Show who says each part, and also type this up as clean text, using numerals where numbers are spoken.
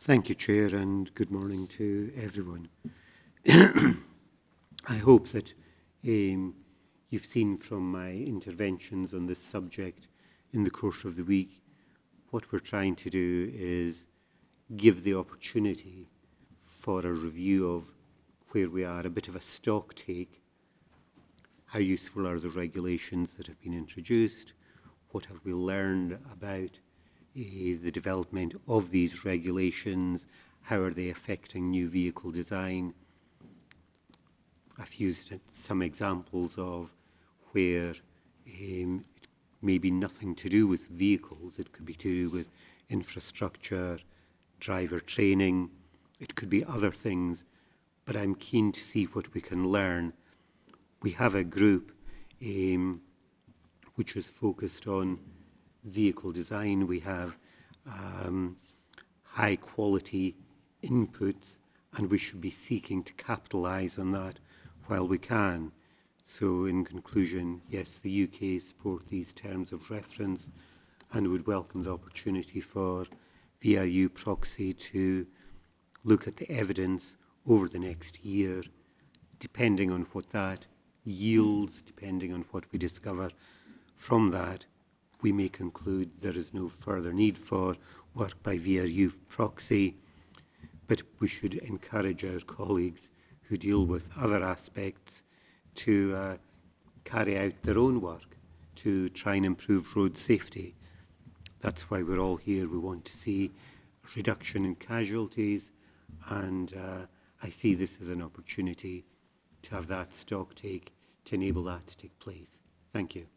Speaker 1: Thank you, Chair, and good morning to everyone. I hope that you've seen from my interventions on this subject in the course of the week, what we're trying to do is give the opportunity for a review of where we are, a bit of a stock take. How useful are the regulations that have been introduced? What have we learned about the development of these regulations? How are they affecting new vehicle design? I've used some examples of where it may be nothing to do with vehicles. It could be to do with infrastructure, driver training. It could be other things, but I'm keen to see what we can learn. We have a group which is focused on vehicle design. We have high quality inputs, and we should be seeking to capitalise on that while we can. So in conclusion, yes, the UK support these terms of reference and would welcome the opportunity for VRU proxy to look at the evidence over the next year. Depending on what that yields, depending on what we discover from that, we may conclude there is no further need for work by VRU proxy, but we should encourage our colleagues who deal with other aspects to carry out their own work to try and improve road safety. That's why we're all here. We want to see a reduction in casualties, and I see this as an opportunity to have that stock take to enable that to take place. Thank you.